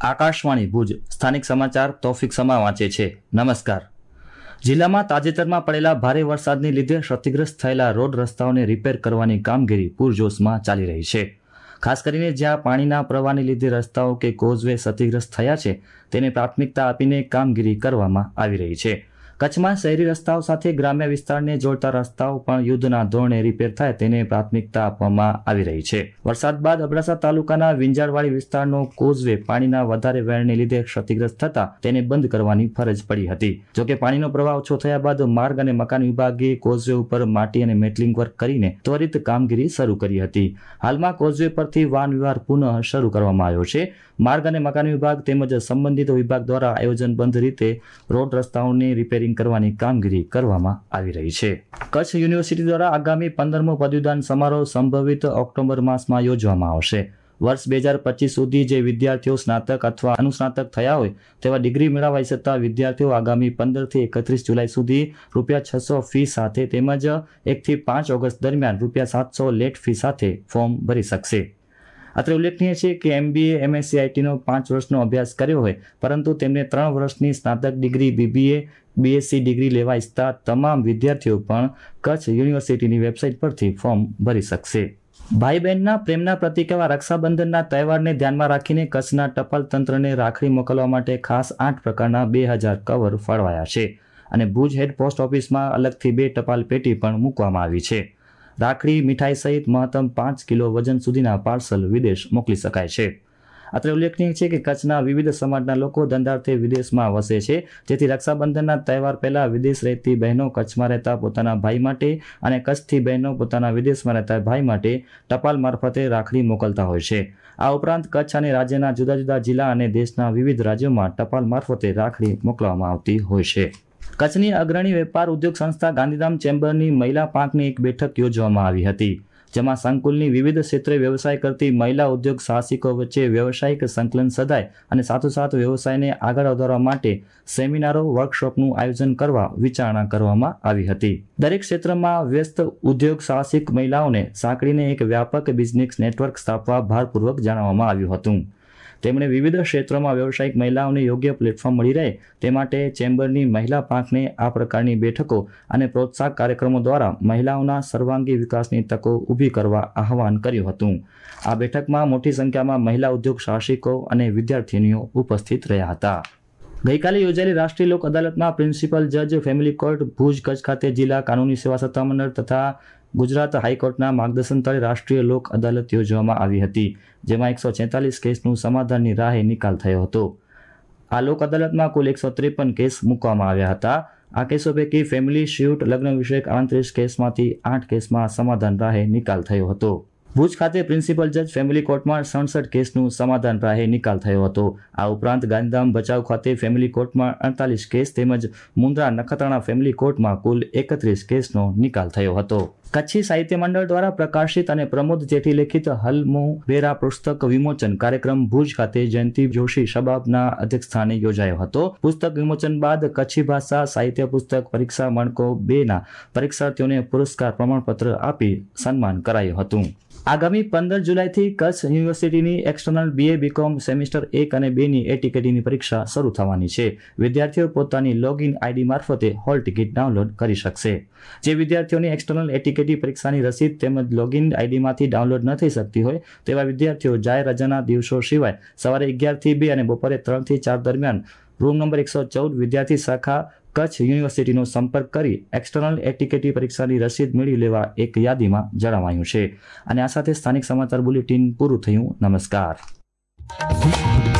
આકાશવાણી ભુજ સ્થાનિક સમાચાર તોફિક સમા વાંચે છે। નમસ્કાર। જિલ્લામાં તાજેતરમાં પડેલા ભારે વરસાદને લીધે ક્ષતિગ્રસ્ત થયેલા રોડ રસ્તાઓને રિપેર કરવાની કામગીરી પૂરજોશમાં ચાલી રહી છે। ખાસ કરીને જ્યાં પાણીના પ્રવાહને લીધે રસ્તાઓ કે કોઝવે ક્ષતિગ્રસ્ત થયા છે તેને પ્રાથમિકતા આપીને કામગીરી કરવામાં આવી રહી છે। કચ્છમાં શહેરી રસ્તાઓ સાથે ગ્રામ્ય વિસ્તારને જોડતા રસ્તાઓ પણ યુદ્ધના ધોરણે રિપેર થાય તેને પ્રાથમિકતા આપવામાં આવી રહી છે। વરસાદ બાદ અબડાસા તાલુકાના વિંજાળવાડી વિસ્તારનો કોઝવે પાણીના વધારે વહેણને લીધે ક્ષતિગ્રસ્ત થતા તેને બંધ કરવાની ફરજ પડી હતી। જોકે પાણીનો પ્રવાહ ઓછો થયા બાદ માર્ગ અને મકાન વિભાગે કોઝવે ઉપર માટી અને મેટલિંગ વર્ક કરીને ત્વરિત કામગીરી શરૂ કરી હતી। હાલમાં કોઝવે પરથી વાહન વ્યવહાર પુનઃ શરૂ કરવામાં આવ્યો છે। માર્ગ અને મકાન વિભાગ તેમજ સંબંધિત વિભાગ દ્વારા આયોજનબદ્ધ રીતે રોડ રસ્તાઓને રિપેરિંગ કરવાની કામગીરી કરવામાં આવી રહી છે। કચ્છ યુનિવર્સિટી દ્વારા આગામી 15મો પદવીદાન સમારોહ સંભવિત ઓક્ટોબર માસમાં યોજવામાં આવશે। વર્ષ 2025 સુધી જે વિદ્યાર્થીઓ સ્નાતક અથવા અનુસ્નાતક થયા હોય તેવા ડિગ્રી મેળવવા ઈચ્છતા વિદ્યાર્થીઓ આગામી 15 થી 31 જુલાઈ સુધી ₹600 ફી સાથે તેમજ 1 થી 5 ઓગસ્ટ દરમિયાન ₹700 લેટ ફી સાથે ફોર્મ ભરી શકશે। અત્રે ઉલ્લેખનીય છે કે MBA MSc ITનો 5 વર્ષનો અભ્યાસ કર્યો હોય પરંતુ તેમને 3 વર્ષની સ્નાતક ડિગ્રી BBA BSc ડિગ્રી લેવા ઈચ્છતા તમામ વિદ્યાર્થીઓ પણ કચ્છ યુનિવર્સિટીની વેબસાઇટ પરથી ફોર્મ ભરી શકશે। ભાઈ બહેનના પ્રેમના પ્રતીક એવા રક્ષાબંધનના તહેવારને ધ્યાનમાં રાખીને કચ્છના ટપાલ તંત્રને રાખડી મોકલવા માટે ખાસ 8 પ્રકારના 2000 કવર ફાળવાયા છે અને ભુજ હેડ પોસ્ટ ઓફિસમાં અલગથી 2 ટપાલ પેટી પણ મૂકવામાં આવી છે। રાખડી મીઠાઈ સહિત મહત્તમ 5 કિલો વજન સુધીના પાર્સલ વિદેશ મોકલી શકાય છે। અત્રે ઉલ્લેખનીય છે કે કચ્છના વિવિધ સમાજના લોકો ધંધાર્થે વિદેશમાં વસે છે, જેથી રક્ષાબંધનના તહેવાર પહેલા વિદેશ રહેતી બહેનો કચ્છમાં રહેતા પોતાના ભાઈ માટે અને કચ્છથી બહેનો પોતાના વિદેશમાં રહેતા ભાઈ માટે ટપાલ મારફતે રાખડી મોકલતા હોય છે। આ ઉપરાંત કચ્છ અને રાજ્યના જુદા જુદા જિલ્લા અને દેશના વિવિધ રાજ્યોમાં ટપાલ મારફતે રાખડી મોકલવામાં આવતી હોય છે। કચ્છની અગ્રણી વેપાર ઉદ્યોગ સંસ્થા ગાંધીધામ ચેમ્બરની મહિલા પાંખની એક બેઠક યોજવામાં આવી હતી, જેમાં સંકુલની વિવિધ ક્ષેત્રે વ્યવસાય કરતી મહિલા ઉદ્યોગ સાહસિકો વચ્ચે વ્યવસાયિક સંકલન સધાય અને સાથોસાથ વ્યવસાયને આગળ વધારવા માટે સેમિનારો વર્કશોપનું આયોજન કરવા વિચારણા કરવામાં આવી હતી। દરેક ક્ષેત્રમાં વ્યસ્ત ઉદ્યોગ સાહસિક મહિલાઓને સાંકળીને એક વ્યાપક બિઝનેસ નેટવર્ક સ્થાપવા ભારપૂર્વક જણાવવામાં આવ્યું હતું। તેમણે વિવિધ ક્ષેત્રોમાં વ્યવસાયિક મહિલાઓને યોગ્ય પ્લેટફોર્મ મળી રહે તે માટે ચેમ્બરની મહિલા પાંખને આ પ્રકારની બેઠકો અને પ્રોત્સાહક કાર્યક્રમો દ્વારા મહિલાઓના સર્વાંગી વિકાસની તકો ઊભી કરવા આહવાન કર્યું હતું। આ બેઠકમાં મોટી સંખ્યામાં મહિલા ઉદ્યોગ સાહસિકો અને વિદ્યાર્થીનીઓ ઉપસ્થિત રહ્યા હતા। ગઈકાલે યોજાયેલી રાષ્ટ્રીય લોક અદાલતમાં પ્રિન્સિપલ જજ ફેમિલી કોર્ટ ભુજ કચ્છ ખાતે જિલ્લા કાનૂની સેવા સત્તામંડળ તથા ગુજરાત હાઈકોર્ટના માર્ગદર્શન તળે રાષ્ટ્રીય લોક અદાલત યોજવામાં આવી હતી, જેમાં 146 કેસનું સમાધાનની રાહે નિકાલ થયો હતો। આ લોક અદાલતમાં કુલ 153 કેસ મૂકવામાં આવ્યા હતા। આ કેસો પૈકી ફેમિલી સ્યુટ લગ્ન વિષયક 38 કેસમાંથી 8 કેસમાં સમાધાન રાહે નિકાલ થયો હતો। ભુજ ખાતે પ્રિન્સિપલ જજ ફેમિલી કોર્ટમાં 67 કેસનું સમાધાન રાહે નિકાલ થયો હતો। આ ઉપરાંત ગાંધીધામ ભચાઉ ખાતે ફેમિલી કોર્ટમાં 48 કેસ તેમજ મુન્દ્રા નખત્રાણા ફેમિલી કોર્ટમાં કુલ 31 કેસનો નિકાલ થયો હતો। કચ્છી સાહિત્ય મંડળ દ્વારા પ્રકાશિત અને પ્રમોદ જેઠી લેખિત હલમો વેરા પુસ્તક વિમોચન કાર્યક્રમ ભુજ ખાતે જયંતિ જોશી શબાબના અધ્યક્ષસ્થાને યોજાયો હતો। પુસ્તક વિમોચન બાદ કચ્છી ભાષા સાહિત્ય પુસ્તક પરીક્ષા મણકો 2ના પરીક્ષાર્થીઓને પુરસ્કાર પ્રમાણપત્ર આપી સન્માન કરાયું હતું। આગામી 15 જુલાઈથી કચ્છ યુનિવર્સિટીની એક્સટર્નલ BA BCom સેમિસ્ટર 1 અને 2ની ATKTની પરીક્ષા શરૂ થવાની છે। વિદ્યાર્થીઓ પોતાની લોગિન ID મારફતે હોલ ટિકિટ ડાઉનલોડ કરી શકશે। જે વિદ્યાર્થીઓની એક્સટર્નલ ATKT પરીક્ષાની રસીદ તેમજ લોગિન IDમાંથી ડાઉનલોડ ન થઈ શકતી હોય તેવા વિદ્યાર્થીઓ જાહેર રજાના દિવસો સિવાય સવારે 11 થી 2 અને બપોરે 3 થી 4 દરમિયાન રૂમ નંબર 114 વિદ્યાર્થી શાખા કચ્છ યુનિવર્સિટીનો સંપર્ક કરી એક્સટર્નલ ATKT પરીક્ષાની રસીદ મેળવી લેવા એક યાદીમાં જણાવાયું છે। અને આ સાથે સ્થાનિક સમાચાર બુલેટિન પૂરું થયું। નમસ્કાર।